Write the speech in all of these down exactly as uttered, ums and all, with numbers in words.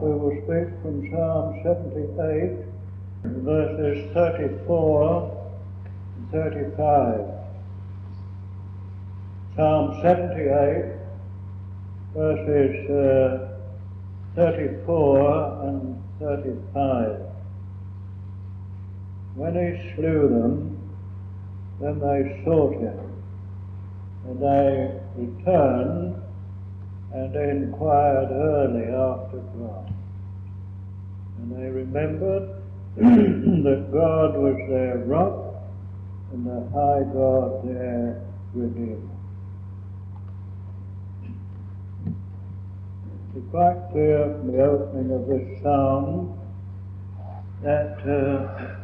we will speak from Psalm seventy-eight, verses thirty-four and thirty-five. Psalm seventy-eight, verses uh, thirty-four and thirty-five. When he slew them, then they sought him, and they returned and inquired early after God. And they remembered that God was their rock and the high God their Redeemer. It's quite clear from the opening of this psalm that uh,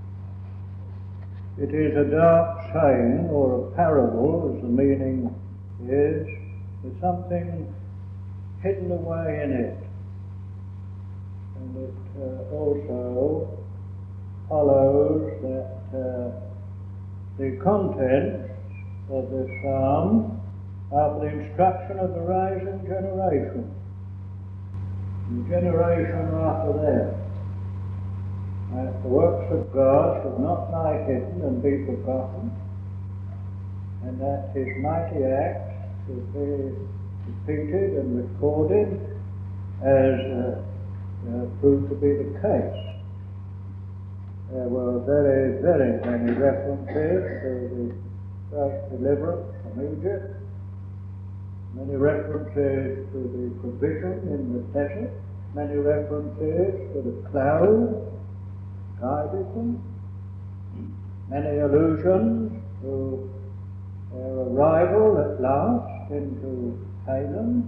it is a dark saying, or a parable, as the meaning is, with something hidden away in it. And it uh, also follows that uh, the contents of this psalm are for the instruction of the rising generation, the generation after them. That the works of God should not lie hidden and be forgotten, and that his mighty acts should be repeated and recorded as uh, uh, proved to be the case. There were very, very many references to the first deliverance from Egypt, many references to the provision in the desert, many references to the cloud guided them, many allusions to their arrival at last into Canaan,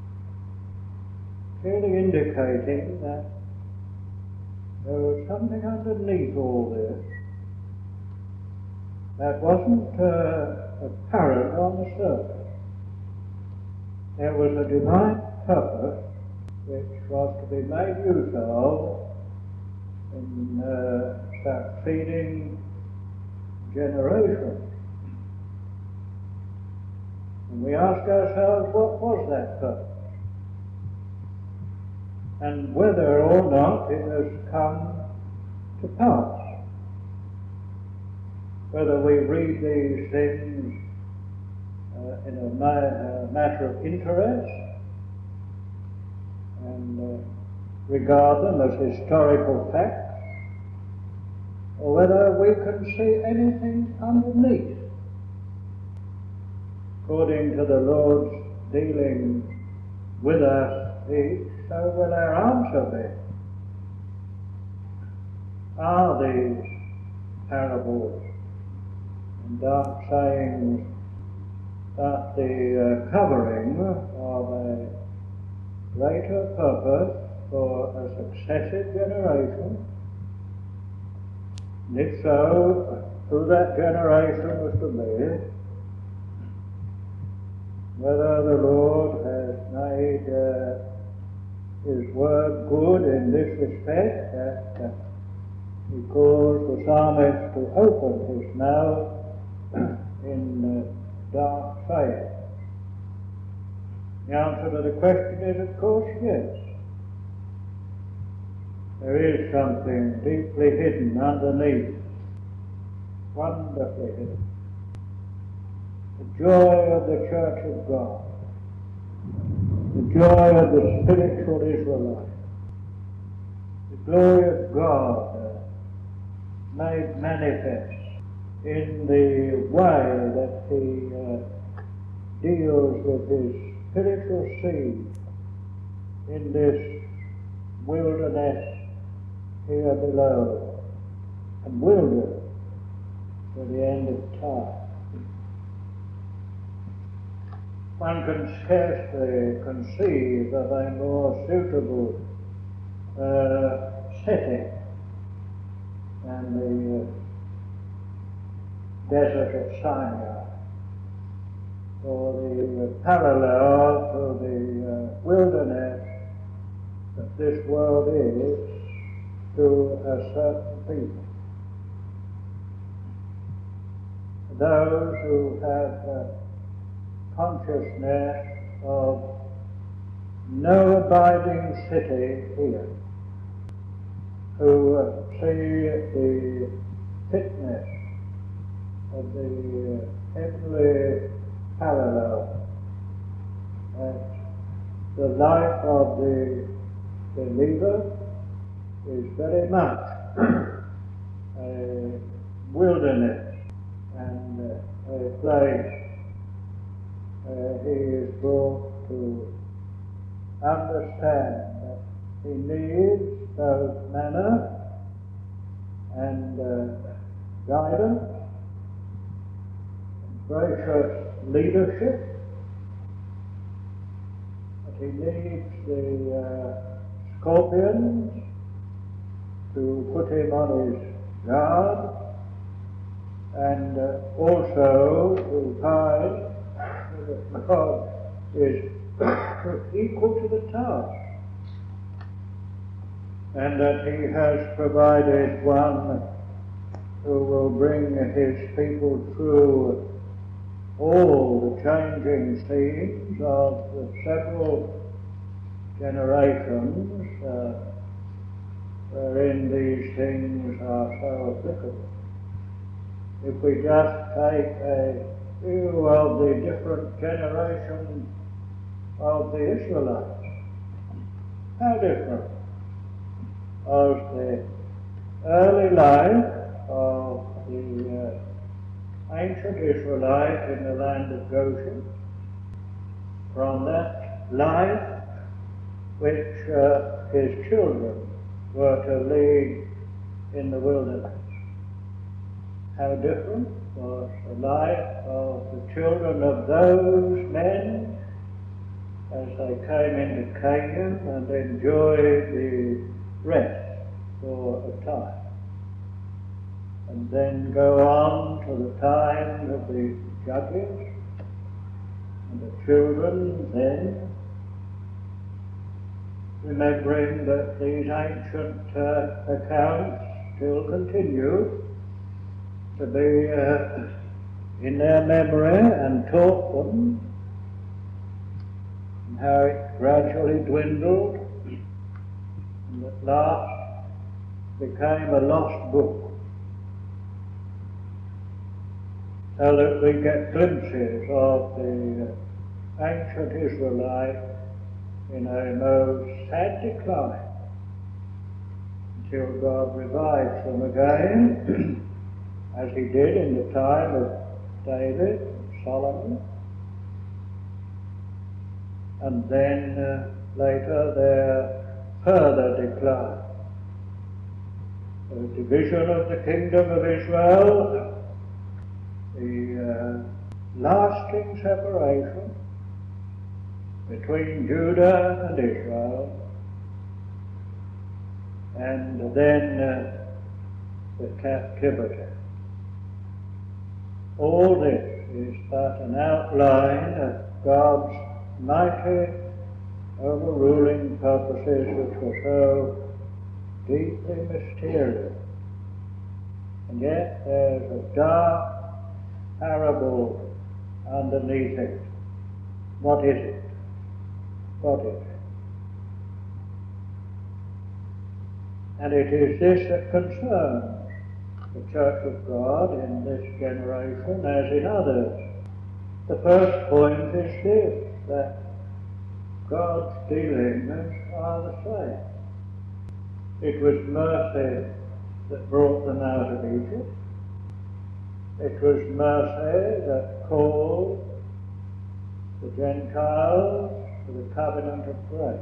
clearly indicating that there was something underneath all this that wasn't uh, apparent on the surface. There was a divine purpose which was to be made use of in uh, succeeding generations. And we ask ourselves, what was that purpose? And whether or not it has come to pass. Whether we read these things uh, in a ma- uh, matter of interest and uh, regard them as historical facts, or whether we can see anything underneath. According to the Lord's dealings with us each, so will our answer be. Are these parables and dark sayings but the uh, covering of a greater purpose for a successive generation? And if so, who that generation was to be, whether the Lord has made uh, his word good in this respect, that uh, he caused the psalmist to open his mouth in uh, dark saying. The answer to the question is, of course, yes. There is something deeply hidden underneath, wonderfully hidden. The joy of the Church of God, the joy of the spiritual Israelite, the glory of God uh, made manifest in the way that he uh, deals with his spiritual seed in this wilderness here below, and will do to the end of time. One can scarcely conceive of a more suitable uh, setting than the uh, desert of Sinai, or the uh, parallel to the uh, wilderness that this world is to a certain people. Those who have uh, consciousness of no abiding city here, who uh, see the fitness of the uh, heavenly parallel, that the life of the believer is very much a wilderness and uh, a place where he is brought to understand that he needs both manna and uh, guidance and gracious leadership, that he needs the uh, scorpions to put him on his guard, and uh, also to find that God is equal to the task, and that he has provided one who will bring his people through all the changing scenes of the several generations uh, wherein these things are so applicable. If we just take a view of the different generations of the Israelites, how different was the early life of the uh, ancient Israelite in the land of Goshen from that life which uh, his children were to lead in the wilderness. How different was the life of the children of those men as they came into Canaan and enjoyed the rest for a time, and then go on to the time of the judges, and the children then remembering that these ancient uh, accounts still continue to be uh, in their memory and taught them, and how it gradually dwindled and at last became a lost book, so that we get glimpses of the uh, ancient Israelite in a most sad decline until God revives them again, as he did in the time of David and Solomon, and then uh, later their further decline. The division of the kingdom of Israel, the uh, lasting separation between Judah and Israel, and then uh, the captivity. All this is but an outline of God's mighty overruling purposes, which were so deeply mysterious. And yet there's a dark parable underneath it. What is it? What is it? And it is this that concerns the Church of God in this generation as in others. The first point is this, that God's dealings are the same. It was mercy that brought them out of Egypt. It was mercy that called the Gentiles to the covenant of grace,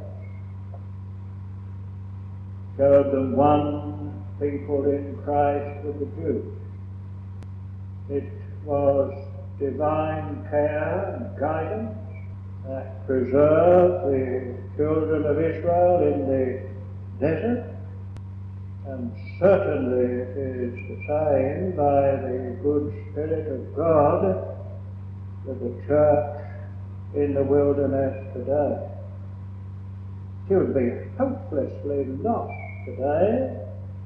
showed them one people in Christ with the Jews. It was divine care and guidance that preserved the children of Israel in the desert, and certainly it is the same by the good Spirit of God with the church in the wilderness today. She would be hopelessly lost today,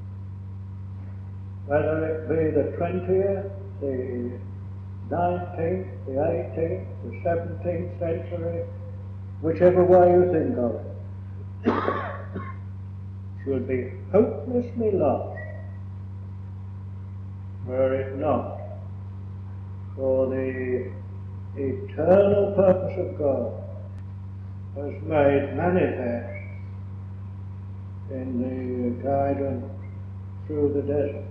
whether it be the twentieth, the nineteenth, the eighteenth, the seventeenth century, whichever way you think of it, should be hopelessly lost were it not for the eternal purpose of God has made manifest in the guidance through the desert.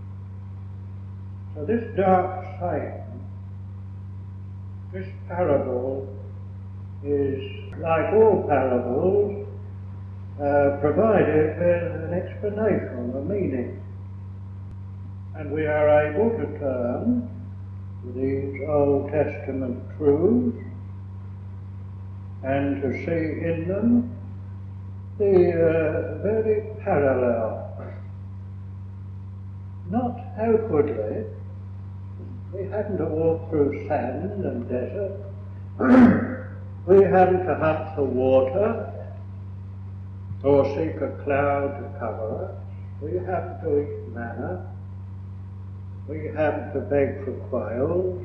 So this dark saying, this parable is, like all parables, uh, provided with an explanation, a meaning. And we are able to turn to these Old Testament truths and to see in them the uh, very parallel. Not outwardly. We hadn't to walk through sand and desert. We hadn't to hunt for water or seek a cloud to cover us. We hadn't to eat manna. We hadn't to beg for quails.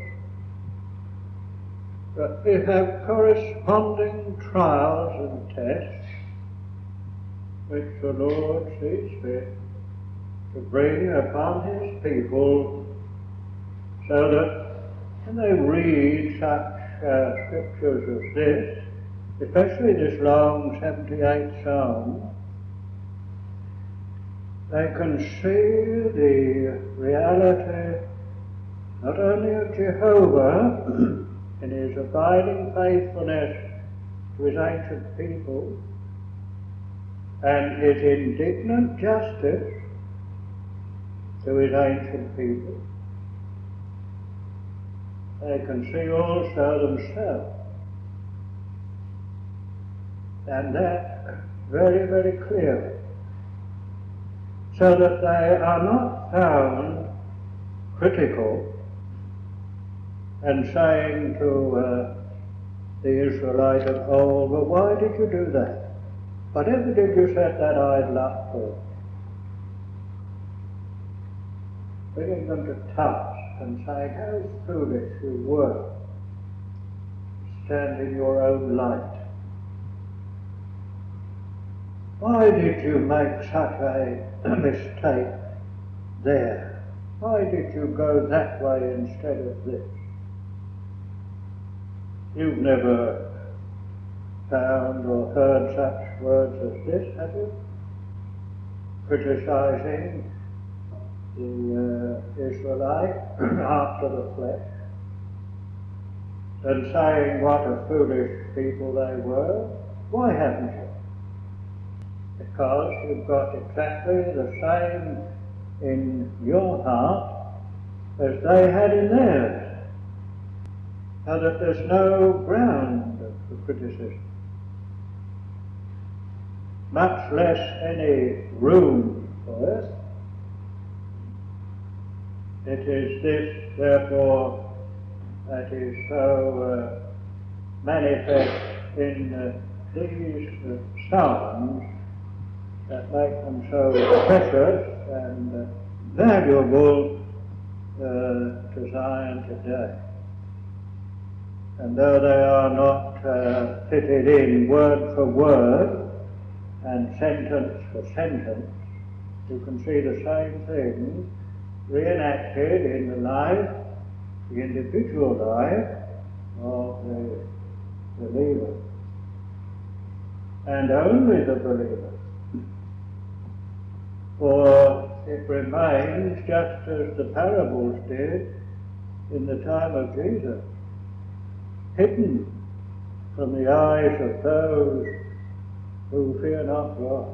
But we have corresponding trials and tests which the Lord sees fit to bring upon his people, so that when they read such uh, scriptures as this, especially this long seventy-eighth Psalm, they can see the reality not only of Jehovah in his abiding faithfulness to his ancient people and his indignant justice to his ancient people. They can see also themselves, and that very, very clearly, so that they are not found critical and saying to uh, the Israelite of old, well, why did you do that? Whatever did you set that idol up for? Bringing them to task and saying, how foolish you were, stand in your own light. Why did you make such a mistake there? Why did you go that way instead of this? You've never found or heard such words as this, have you? Criticizing the uh, Israelite after the flesh, and saying what a foolish people they were. Why haven't you? Because you've got exactly the same in your heart as they had in theirs, so that there's no ground for criticism, much less any room for it. It is this, therefore, that is so uh, manifest in uh, these uh, Psalms that make them so precious and uh, valuable uh, to Zion today. And though they are not uh, fitted in word for word and sentence for sentence, you can see the same thing reenacted in the life, the individual life of the believer, and only the believer. For it remains just as the parables did in the time of Jesus, hidden from the eyes of those who fear not God.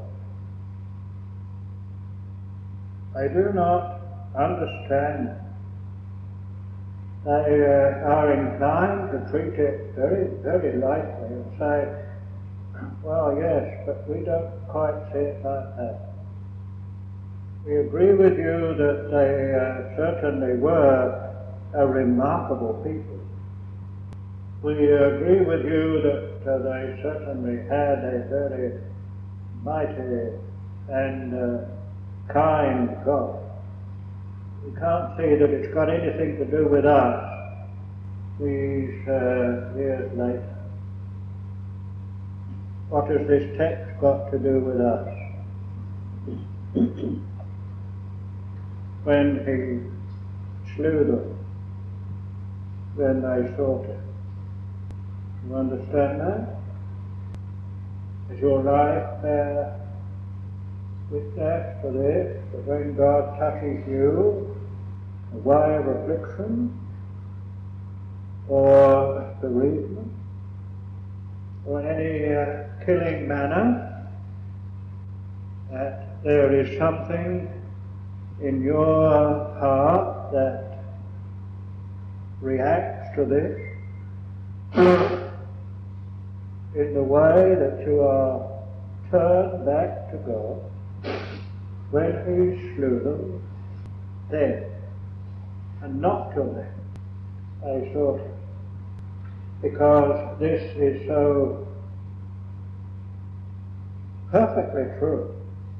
They do not understand. They uh, are inclined to treat it very, very lightly and say, well, yes, but we don't quite see it like that. We agree with you that they uh, certainly were a remarkable people. We agree with you that uh, they certainly had a very mighty and uh, kind God. We can't see that it's got anything to do with us these uh, years later. what has this text got to do with us? When he slew them, then they sought him. You understand that? Is your life bear witness to this, that when God touches you, a way of affliction, or bereavement, or in any uh, killing manner, that there is something in your heart that reacts to this in the way that you are turned back to God when he slew them, then, and not till then, they sought him. Because this is so perfectly true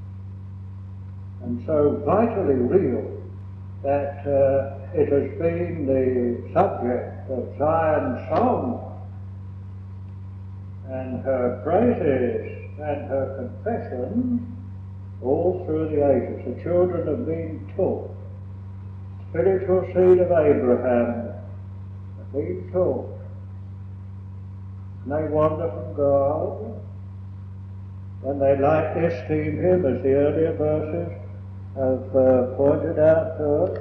and so vitally real that uh, it has been the subject of Zion's song and her praises and her confession all through the ages. The children have been taught. Spiritual seed of Abraham have been taught. And they wander from God, and they lightly esteem him, as the earlier verses have uh, pointed out to us.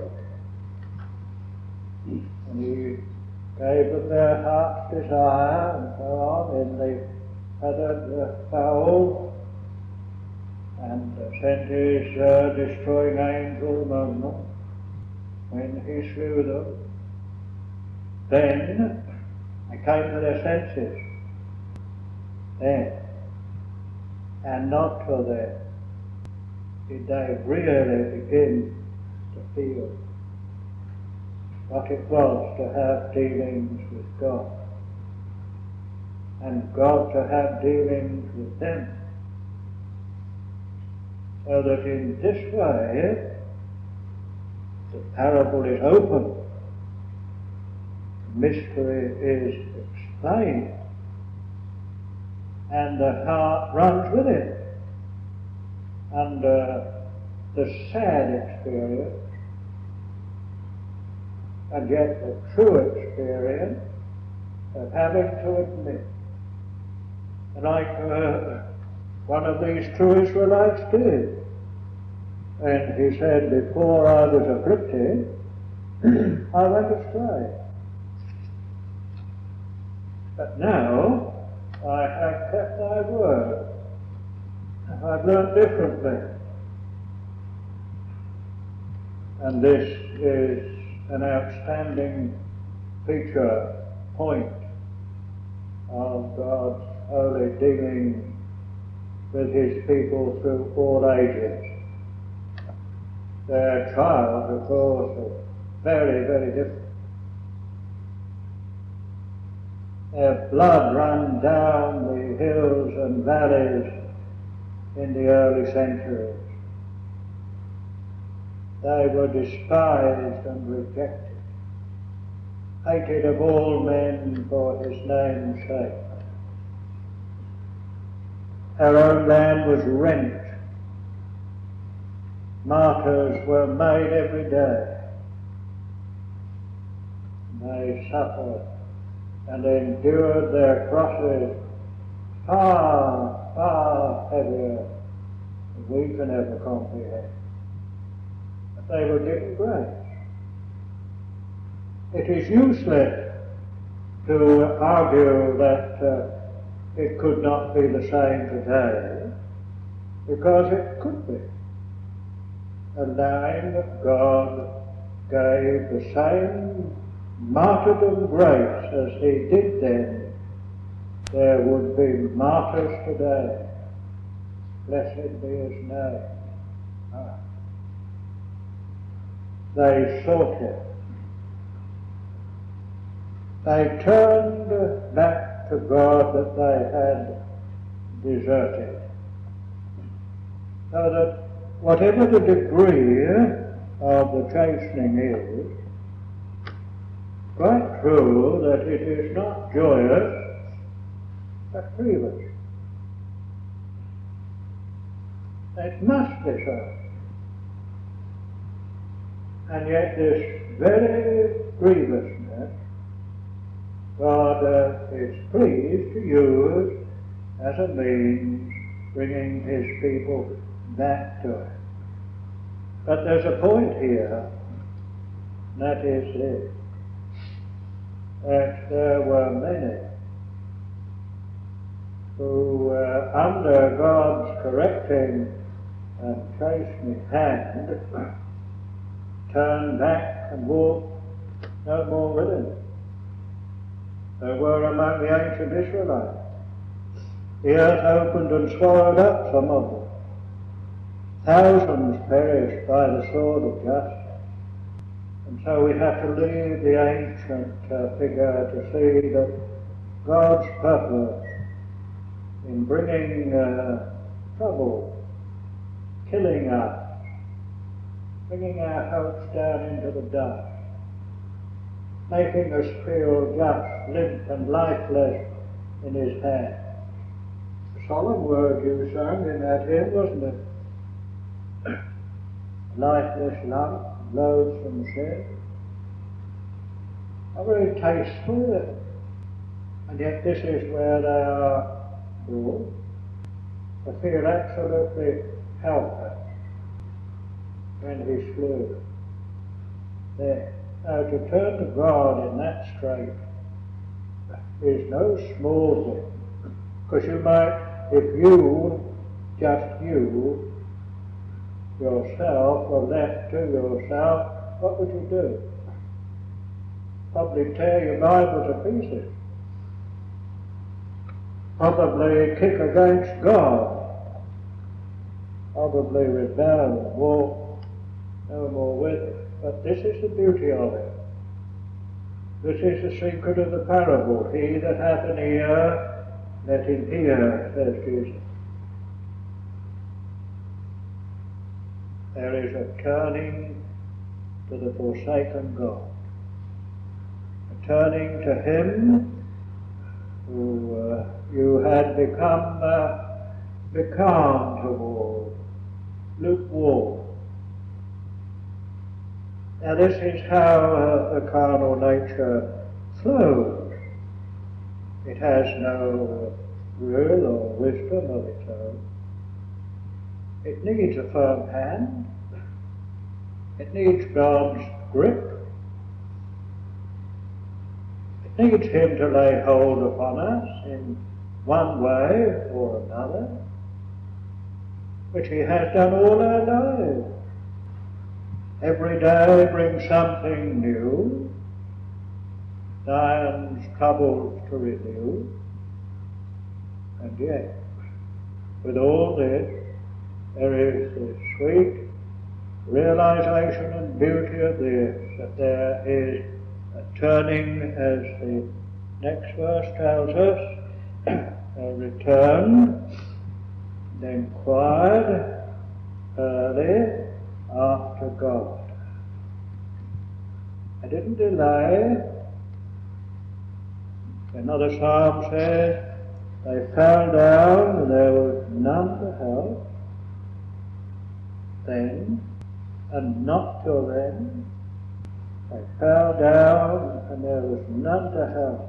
And he gave them their heart's desire, and so on, in the feathered uh, fowl, and uh, sent his uh, destroying angel among them when he slew them. Then they came to their senses. Then, and not till then, did they really begin to feel what it was to have dealings with God, and God to have dealings with them. So that in this way, the parable is open, the mystery is explained, and the heart runs with it. And uh, the sad experience, and yet the true experience of having to admit, like uh, one of these true Israelites did. And he said, before I was afflicted, I went astray. But now I have kept thy word. I've learned differently. And this is an outstanding feature, point of God's holy dealing with his people through all ages. Their trials, of course, are very, very different. Their blood ran down the hills and valleys in the early centuries. They were despised and rejected, hated of all men for his name's sake. Our own land was rent. Martyrs were made every day. They suffered and endured their crosses far, far heavier than we can ever comprehend. But they were given grace. It is useless to argue that uh, it could not be the same today, because it could be. Allowing that God gave the same martyrdom grace as he did then, there would be martyrs today. Blessed be his name. Ah. They sought him. They turned back to God that they had deserted. So that whatever the degree of the chastening is, quite true that it is not joyous, but grievous. It must be so. And yet this very grievousness God uh, is pleased to use as a means bringing his people back to it. But there's a point here, and that is this, that there were many who, uh, under God's correcting and chastening hand, turned back and walked no more with him. There were among the ancient Israelites. The earth opened and swallowed up some of them. Thousands perished by the sword of justice. And so we have to leave the ancient uh, figure to see that God's purpose in bringing uh, trouble, killing us, bringing our hopes down into the dust, making us feel just limp and lifeless in his hand. A solemn word you sang in that hymn, wasn't it? Lifeless lump, loathsome sin. How very tasteful, and yet this is where they are brought to feel absolutely helpless when he slew there. Now, to turn to God in that strait is no small thing, because you might, if you, just you, yourself, were left to yourself, what would you do? Probably tear your Bible to pieces. Probably kick against God. Probably rebel and walk no more with it. But this is the beauty of it. This is the secret of the parable. He that hath an ear, let him hear, says Jesus. There is a turning to the forsaken God. A turning to him who uh, you had become uh, becalmed toward, lukewarm. Now this is how uh, the carnal nature flows. It has no will or wisdom of its own. It needs a firm hand. It needs God's grip. It needs him to lay hold upon us in one way or another, which he has done all our lives. Every day brings something new, Zion's troubles to renew, and yet, with all this, there is the sweet realization and beauty of this, that there is a turning, as the next verse tells us, a return, then inquired early after God. I didn't delay. Another psalm says, they fell down and there was none to help. Then, and not till then, they fell down and there was none to help.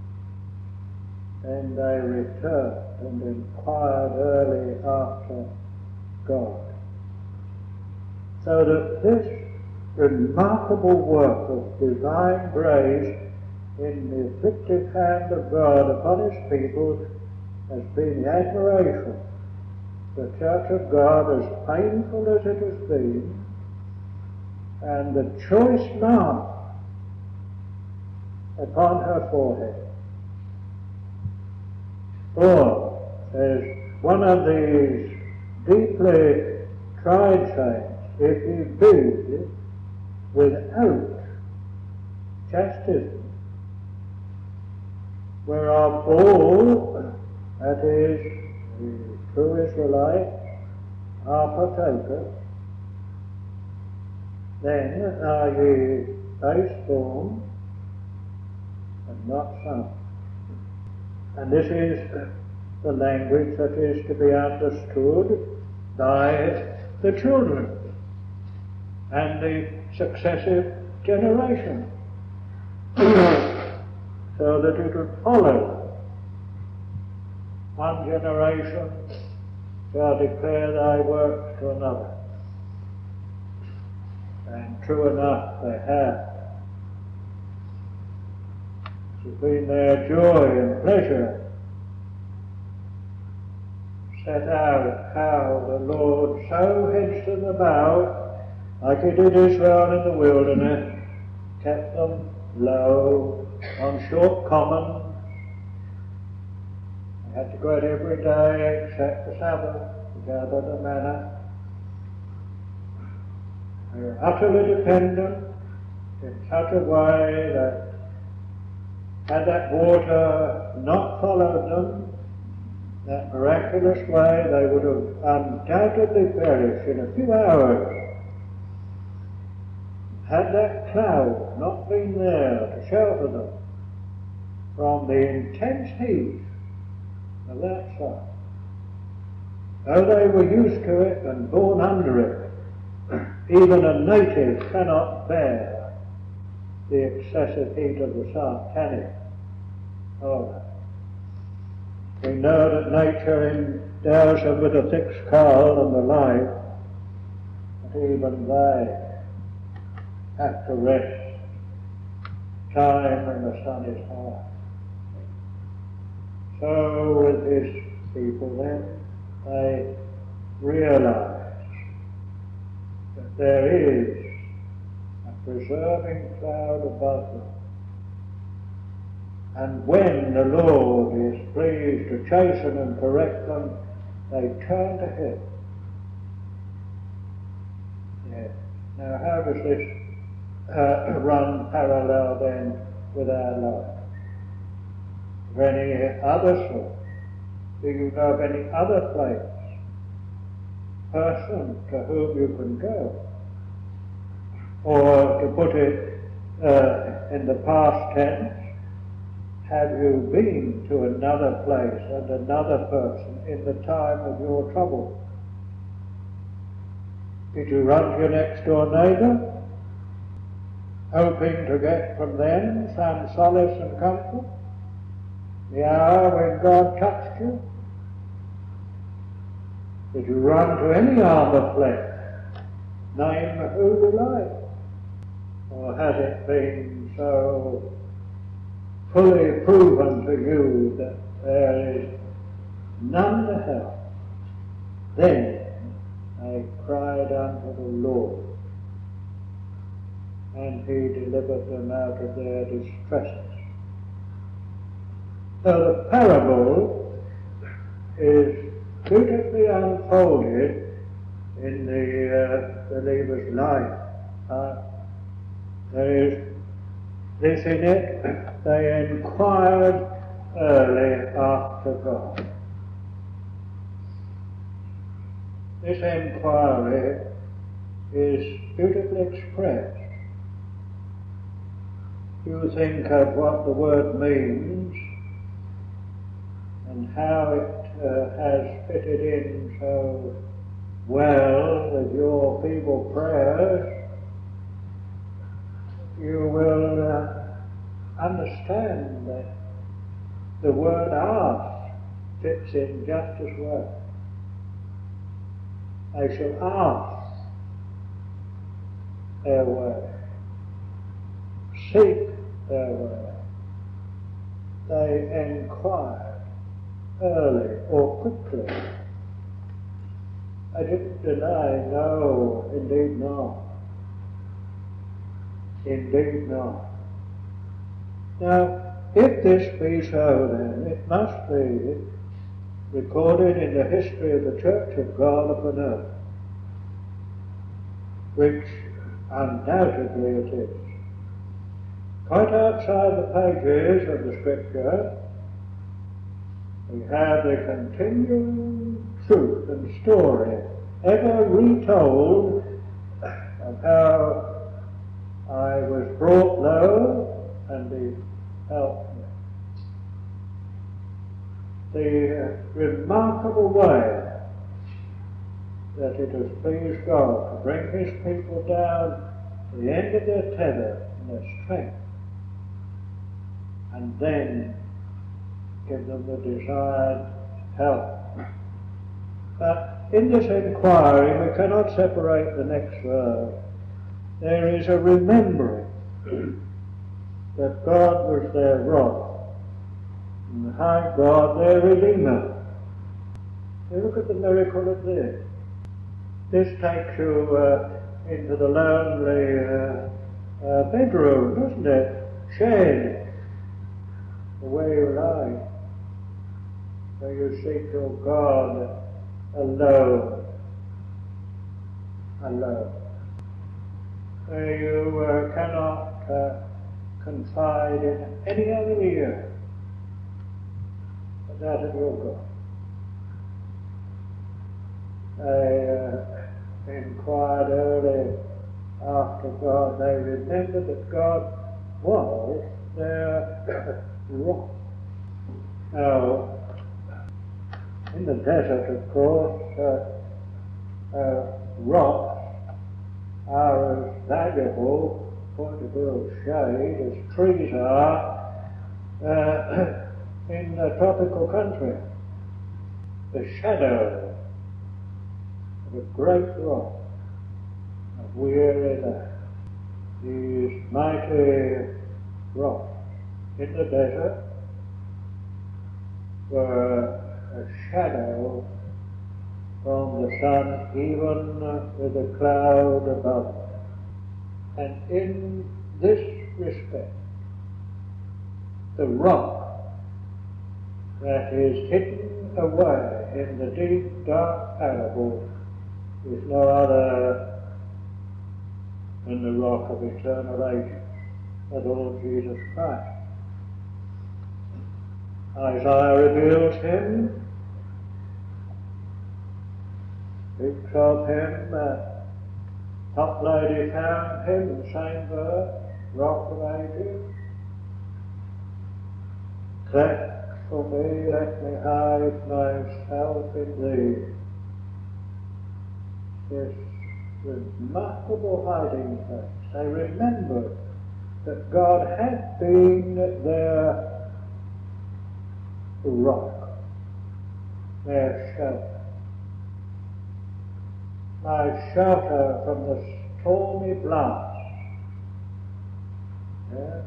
Then they returned and inquired early after God. So that this remarkable work of divine grace in the afflictive hand of God upon his people has been the admiration. The Church of God, as painful as it has been, and the choice mark upon her forehead. For, says one of these deeply tried saints, if he be without chastisement, whereof all, that is, the true Israelites, are partakers, then are ye base-born and not sons. And this is the language that is to be understood by the children and the successive generations, so that it would follow. One generation shall declare thy works to another. And true enough, they have. It's been their joy and pleasure set out how the Lord so hedged them about, like he did Israel in the wilderness, kept them low on short commons. They had to go out every day except the Sabbath to gather the manna. They were utterly dependent in such a way that had that water not followed them, that miraculous way, they would have undoubtedly perished in a few hours. Had that cloud not been there to shelter them from the intense heat of that sun, though they were used to it and born under it, even a native cannot bear the excessive heat of the sun, can it? Oh, we know that nature endows them with a thick skull and the like, but even they have to rest time when the sun is high. So with his people then, they realize that there is a preserving cloud above them. And when the Lord is pleased to chasten and correct them, they turn to him. Yes. Now how does this uh, run parallel then with our lives? Of any other sort? Do you know of any other place, person to whom you can go? Or to put it uh, in the past tense, have you been to another place and another person in the time of your trouble? Did you run to your next door neighbour, hoping to get from them some solace and comfort? The hour when God touched you? Did you run to any arm of flesh, name who you like? Or has it been so fully proven to you that there is none to help? Then they cried unto the Lord, and he delivered them out of their distresses. So the parable is beautifully unfolded in the uh, believer's life. Uh, there is this in it: they inquired early after God. This inquiry is beautifully expressed. You think of what the word means and how it uh, has fitted in so well with your feeble prayers, you will uh, understand that the word ask fits in just as well. They shall ask their way, seek their way. They inquired early or quickly. I didn't deny, no, indeed not. Indeed not. Now, if this be so, then it must be recorded in the history of the Church of God upon earth, which undoubtedly it is. Quite outside the pages of the Scripture, we have the continuing truth and story, ever retold, of how I was brought low and he helped me. The uh, remarkable way that it has pleased God to bring his people down to the end of their tether and their strength, and then give them the desired help. But in this inquiry we cannot separate the next verse. There is a remembering that God was their rock, and the high God their Redeemer. You look at the miracle of this. This takes you uh, into the lonely uh, uh, bedroom, doesn't it? Shed, where you lie, where you seek your God alone, alone. Where you uh, cannot uh, confide in any other ear but that of your God. They uh, inquired early after God. They remembered that God was their rock. Now, in the desert, of course, uh, uh, rocks are as valuable, point of view of shade, as trees are uh, in a tropical country. The shadow of a great rock, of weary land, these mighty rocks in the desert were a shadow from the sun, even with a cloud above them. And in this respect, the rock that is hidden away in the deep, dark parable is no other than the rock of eternal ages, the Lord Jesus Christ. Isaiah reveals him, speaks of him, uh, Toplady found him in the same verse, rock of ages. Cleft for me, let me hide myself in thee. This remarkable hiding place. They remembered that God had been their rock, their shelter. My shelter from the stormy blast. Yeah.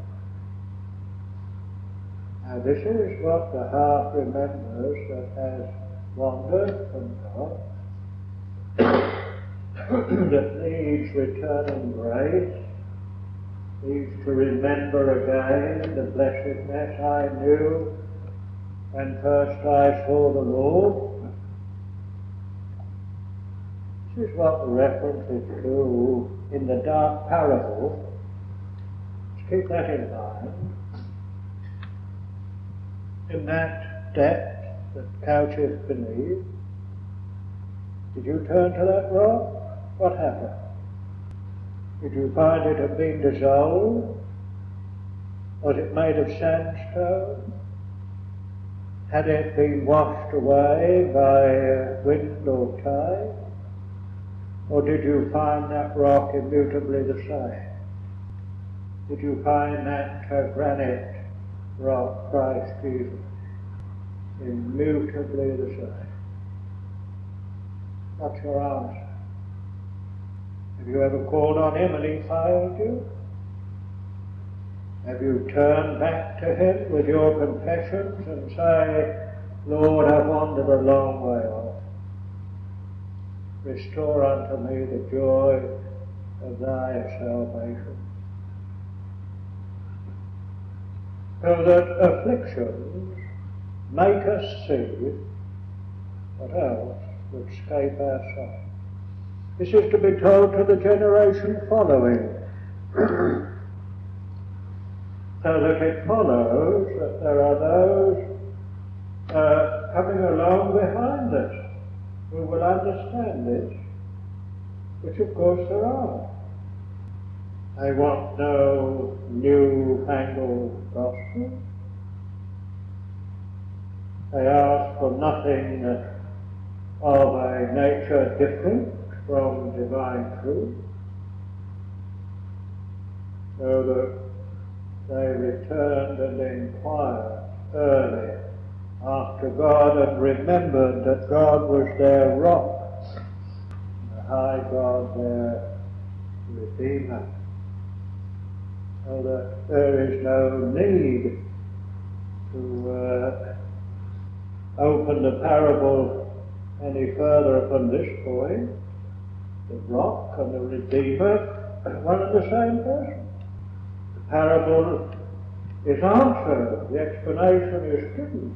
Now this is what the heart remembers that has wandered from God, that needs returning grace, needs to remember again the blessedness I knew when first I saw the Lord. This is what the references do in the dark parable. Let's keep that in mind. In that depth that coucheth beneath, did you turn to that rock? What happened? Did you find it had been dissolved? Was it made of sandstone? Had it been washed away by wind or tide? Or did you find that rock immutably the same? Did you find that uh, granite rock, Christ Jesus, immutably the same? What's your answer? Have you ever called on him and he failed you? Have you turned back to him with your confessions and say, Lord, I've wandered a long way off. Restore unto me the joy of thy salvation. So that afflictions make us see what else would escape our sight. This is to be told to the generation following, so that it follows that there are those uh, coming along behind us who will understand this, which of course there are. They want no new-fangled gospel. They ask for nothing of a nature different from divine truth, so that they returned and inquired early after God and remembered that God was their rock, the high God their Redeemer, so that there is no need to uh, open the parable any further from this point. The rock and the Redeemer are one and the same person. The parable is answered, the explanation is given.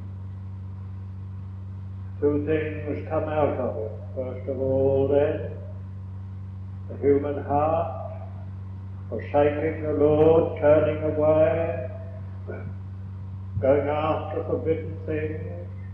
Two things come out of it. First of all, then, the human heart forsaking the Lord, turning away, going after forbidden things,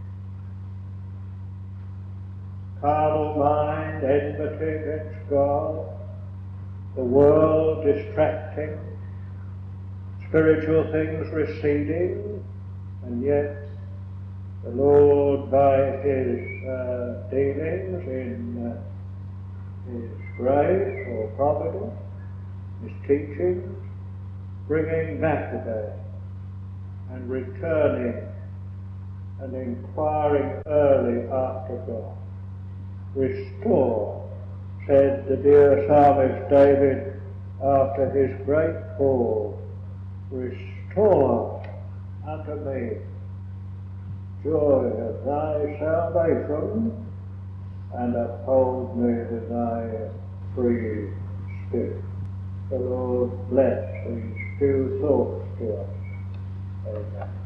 carnal mind, enmity against God, the world distracting, spiritual things receding, and yet the Lord, by his uh, dealings in uh, his grace or providence, his teachings, bringing back again and returning and inquiring early after God. Restore, said the dear psalmist David after his great fall, restore unto me joy of thy salvation, and uphold me with thy free spirit. The Lord bless these few thoughts to us. Amen.